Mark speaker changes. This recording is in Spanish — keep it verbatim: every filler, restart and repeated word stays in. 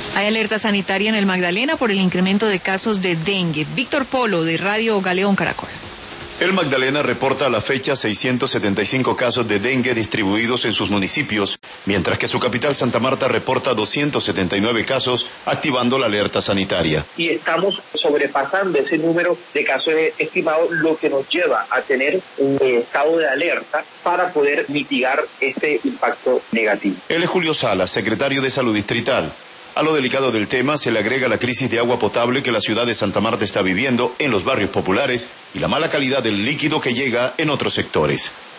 Speaker 1: Hay alerta sanitaria en el Magdalena por el incremento de casos de dengue. Víctor Polo, de Radio Galeón Caracol.
Speaker 2: El Magdalena reporta a la fecha seiscientos setenta y cinco casos de dengue distribuidos en sus municipios, mientras que su capital Santa Marta reporta doscientos setenta y nueve casos, activando la alerta sanitaria.
Speaker 3: Y estamos sobrepasando ese número de casos estimados, lo que nos lleva a tener un estado de alerta para poder mitigar este impacto negativo.
Speaker 2: Él es Julio Salas, secretario de Salud Distrital. A lo delicado del tema se le agrega la crisis de agua potable que la ciudad de Santa Marta está viviendo en los barrios populares y la mala calidad del líquido que llega en otros sectores.